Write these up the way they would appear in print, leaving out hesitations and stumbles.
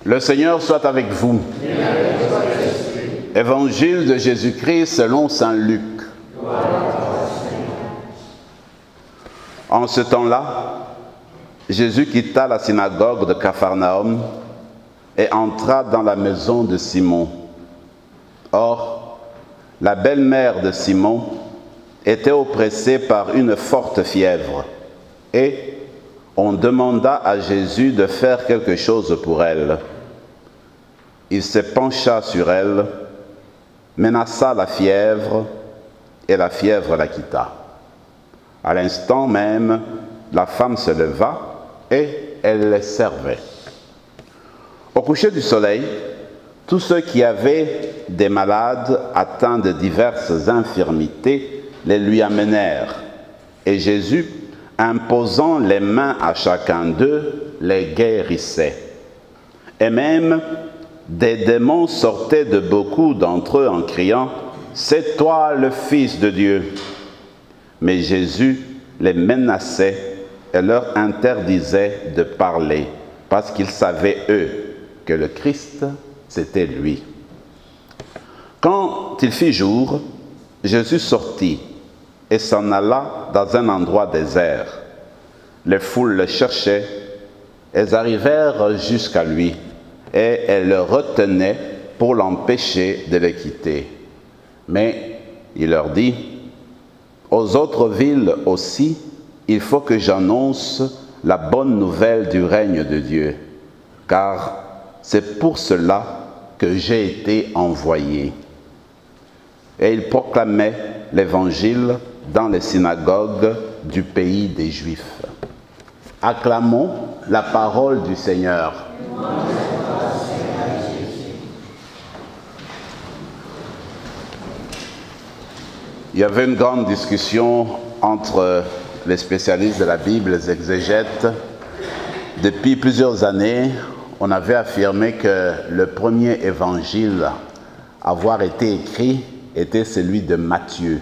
Le Seigneur soit avec vous. Évangile de Jésus-Christ selon saint Luc. En ce temps-là, Jésus quitta la synagogue de Capharnaüm et entra dans la maison de Simon. Or, la belle-mère de Simon était oppressée par une forte fièvre, et on demanda à Jésus de faire quelque chose pour elle. Il se pencha sur elle, menaça la fièvre, et la fièvre la quitta. À l'instant même, la femme se leva et elle les servait. Au coucher du soleil, tous ceux qui avaient des malades atteints de diverses infirmités les lui amenèrent. Et Jésus, imposant les mains à chacun d'eux, les guérissait. Et même des démons sortaient de beaucoup d'entre eux en criant « C'est toi le Fils de Dieu !» Mais Jésus les menaçait et leur interdisait de parler, parce qu'ils savaient, eux, que le Christ, c'était lui. Quand il fit jour, Jésus sortit et s'en alla dans un endroit désert. Les foules le cherchaient, elles arrivèrent jusqu'à lui, et elles le retenaient pour l'empêcher de les quitter. Mais il leur dit, « Aux autres villes aussi, il faut que j'annonce la bonne nouvelle du règne de Dieu, car c'est pour cela que j'ai été envoyé. » Et il proclamait l'évangile dans les synagogues du pays des Juifs. Acclamons la parole du Seigneur. Il y avait une grande discussion entre les spécialistes de la Bible, les exégètes. Depuis plusieurs années, on avait affirmé que le premier évangile à avoir été écrit était celui de Matthieu.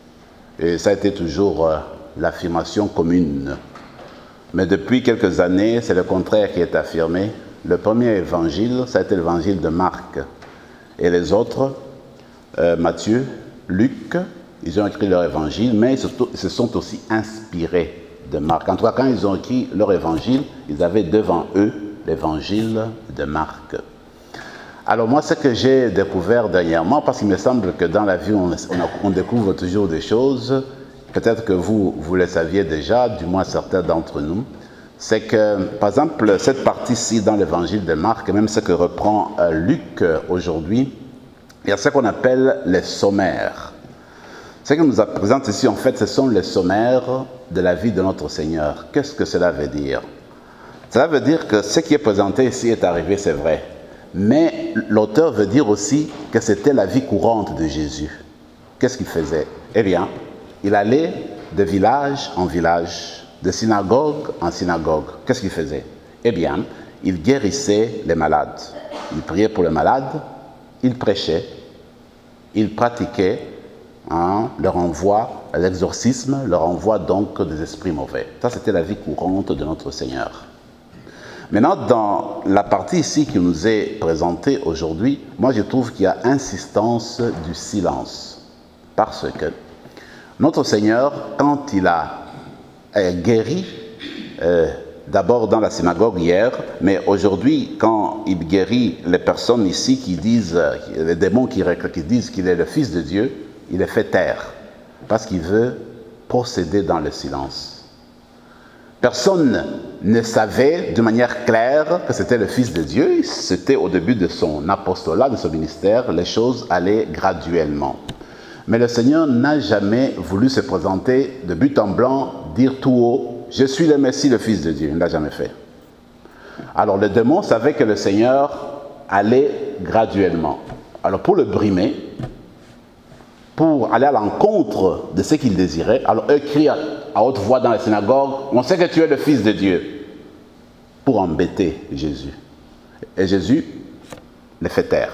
Et ça a été toujours l'affirmation commune. Mais depuis quelques années, c'est le contraire qui est affirmé. Le premier évangile, ça a été l'évangile de Marc. Et les autres, Matthieu, Luc, ils ont écrit leur évangile, mais ils se sont aussi inspirés de Marc. En tout cas, quand ils ont écrit leur évangile, ils avaient devant eux l'évangile de Marc. Alors moi, ce que j'ai découvert dernièrement, parce qu'il me semble que dans la vie, on découvre toujours des choses, peut-être que vous le saviez déjà, du moins certains d'entre nous, c'est que, par exemple, cette partie-ci dans l'évangile de Marc, et même ce que reprend Luc aujourd'hui, il y a ce qu'on appelle les sommaires. Ce qu'il nous présente ici, en fait, ce sont les sommaires de la vie de notre Seigneur. Qu'est-ce que cela veut dire? Cela veut dire que ce qui est présenté ici est arrivé, c'est vrai. Mais l'auteur veut dire aussi que c'était la vie courante de Jésus. Qu'est-ce qu'il faisait? Eh bien, il allait de village en village, de synagogue en synagogue. Qu'est-ce qu'il faisait? Eh bien, il guérissait les malades. Il priait pour les malades, il prêchait, il pratiquait leur envoi à l'exorcisme, leur envoi donc des esprits mauvais. Ça, c'était la vie courante de notre Seigneur. Maintenant, dans la partie ici qui nous est présentée aujourd'hui, moi je trouve qu'il y a insistance du silence. Parce que notre Seigneur, quand il a guéri, d'abord dans la synagogue hier, mais aujourd'hui, quand il guérit les personnes ici qui disent, les démons qui disent qu'il est le Fils de Dieu, il les fait taire, parce qu'il veut procéder dans le silence. Personne ne savait de manière claire que c'était le Fils de Dieu. C'était au début de son apostolat, de son ministère, les choses allaient graduellement. Mais le Seigneur n'a jamais voulu se présenter de but en blanc, dire tout haut, « Je suis le Messie, le Fils de Dieu ». Il ne l'a jamais fait. Alors le démon savait que le Seigneur allait graduellement. Alors pour le brimer, pour aller à l'encontre de ce qu'il désirait, alors eux crient à haute voix dans la synagogue, « On sait que tu es le Fils de Dieu », pour embêter Jésus. Et Jésus les fait taire.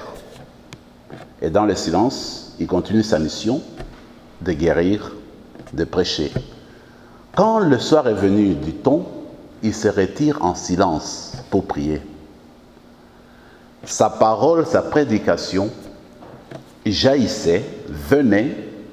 Et dans le silence, il continue sa mission de guérir, de prêcher. Quand le soir est venu du temps, il se retire en silence pour prier. sa parole, sa prédication jaillissait, venait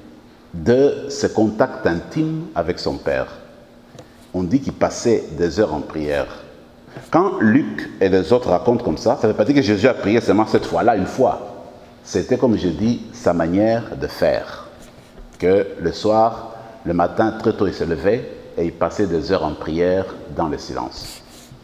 de ce contact intime avec son Père. On dit qu'il passait des heures en prière. Quand Luc et les autres racontent comme ça ne veut pas dire que Jésus a prié seulement cette fois-là, une fois. C'était, comme je dis, sa manière de faire. Que le soir, le matin, très tôt, il se levait et il passait des heures en prière dans le silence.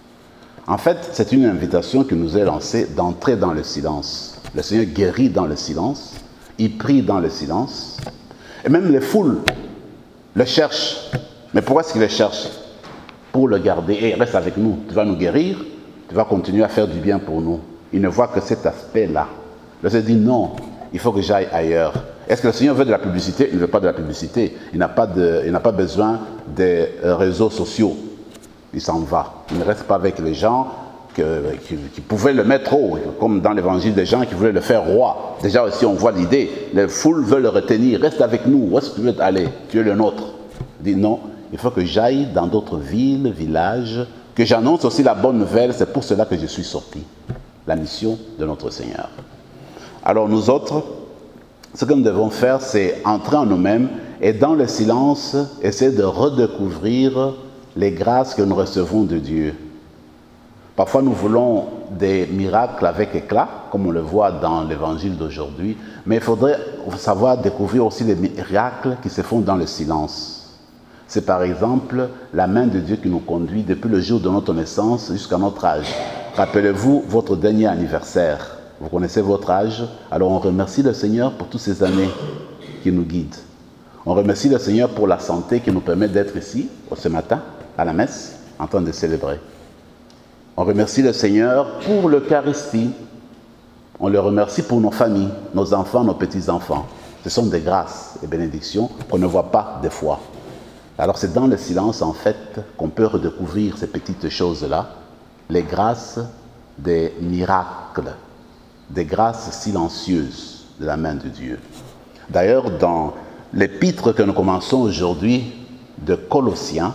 En fait, c'est une invitation qui nous est lancée d'entrer dans le silence. Le Seigneur guérit dans le silence, il prie dans le silence, et même les foules le cherchent. Mais pourquoi est-ce qu'ils le cherchent? Pour le garder. Et reste avec nous, tu vas nous guérir, tu vas continuer à faire du bien pour nous. Il ne voit que cet aspect-là. Le Seigneur dit non, il faut que j'aille ailleurs. Est-ce que le Seigneur veut de la publicité? Il ne veut pas de la publicité. Il n'a pas besoin des réseaux sociaux. Il s'en va. Il ne reste pas avec les gens qui pouvaient le mettre haut, comme dans l'évangile des gens qui voulaient le faire roi. Déjà aussi on voit l'idée, les foules veulent le retenir, reste avec nous, où est-ce que tu veux aller? Tu es le nôtre. Il dit non, il faut que j'aille dans d'autres villes, villages, que j'annonce aussi la bonne nouvelle, c'est pour cela que je suis sorti. La mission de notre Seigneur. Alors nous autres, ce que nous devons faire, c'est entrer en nous-mêmes et dans le silence, essayer de redécouvrir les grâces que nous recevons de Dieu. Parfois, nous voulons des miracles avec éclat, comme on le voit dans l'évangile d'aujourd'hui, mais il faudrait savoir découvrir aussi les miracles qui se font dans le silence. C'est par exemple la main de Dieu qui nous conduit depuis le jour de notre naissance jusqu'à notre âge. Rappelez-vous votre dernier anniversaire. Vous connaissez votre âge, alors on remercie le Seigneur pour toutes ces années qui nous guident. On remercie le Seigneur pour la santé qui nous permet d'être ici, ce matin, à la messe, en train de célébrer. On remercie le Seigneur pour l'Eucharistie. On le remercie pour nos familles, nos enfants, nos petits-enfants. Ce sont des grâces et bénédictions qu'on ne voit pas des fois. Alors c'est dans le silence, en fait, qu'on peut redécouvrir ces petites choses-là, les grâces des miracles, des grâces silencieuses de la main de Dieu. D'ailleurs, dans l'épître que nous commençons aujourd'hui de Colossiens,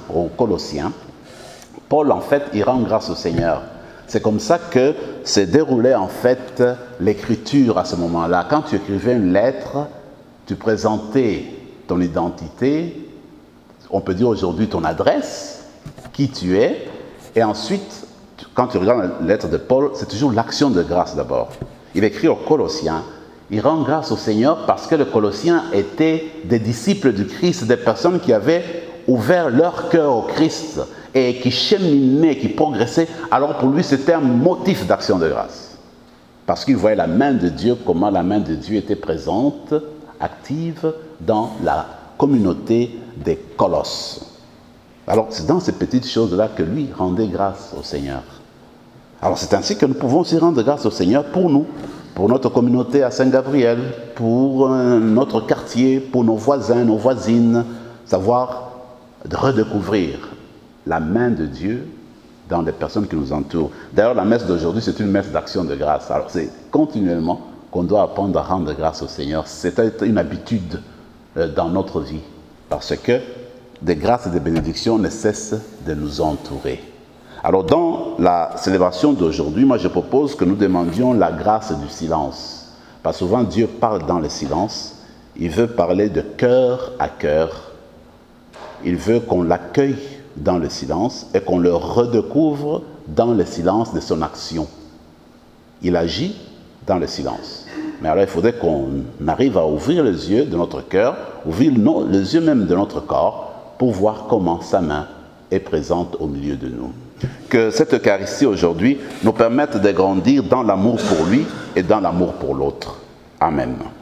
Paul, en fait, il rend grâce au Seigneur. C'est comme ça que s'est déroulée, en fait, l'écriture à ce moment-là. Quand tu écrivais une lettre, tu présentais ton identité, on peut dire aujourd'hui ton adresse, qui tu es, et ensuite, quand tu regardes la lettre de Paul, c'est toujours l'action de grâce d'abord. Il écrit aux Colossiens, il rend grâce au Seigneur parce que les Colossiens étaient des disciples du Christ, des personnes qui avaient ouvert leur cœur au Christ et qui cheminaient, qui progressaient. Alors pour lui, c'était un motif d'action de grâce. Parce qu'il voyait la main de Dieu, comment la main de Dieu était présente, active dans la communauté des Colosses. Alors c'est dans ces petites choses-là que lui rendait grâce au Seigneur. Alors c'est ainsi que nous pouvons aussi rendre grâce au Seigneur pour nous, pour notre communauté à Saint-Gabriel, pour notre quartier, pour nos voisins, nos voisines, savoir redécouvrir la main de Dieu dans les personnes qui nous entourent. D'ailleurs, la messe d'aujourd'hui, c'est une messe d'action de grâce. Alors c'est continuellement qu'on doit apprendre à rendre grâce au Seigneur. C'est une habitude dans notre vie, parce que des grâces et des bénédictions ne cessent de nous entourer. Alors dans la célébration d'aujourd'hui, moi je propose que nous demandions la grâce du silence. Parce que souvent Dieu parle dans le silence, il veut parler de cœur à cœur. Il veut qu'on l'accueille dans le silence et qu'on le redécouvre dans le silence de son action. Il agit dans le silence. Mais alors il faudrait qu'on arrive à ouvrir les yeux de notre cœur, ouvrir les yeux même de notre corps pour voir comment sa main est présente au milieu de nous. Que cette Eucharistie aujourd'hui nous permette de grandir dans l'amour pour lui et dans l'amour pour l'autre. Amen.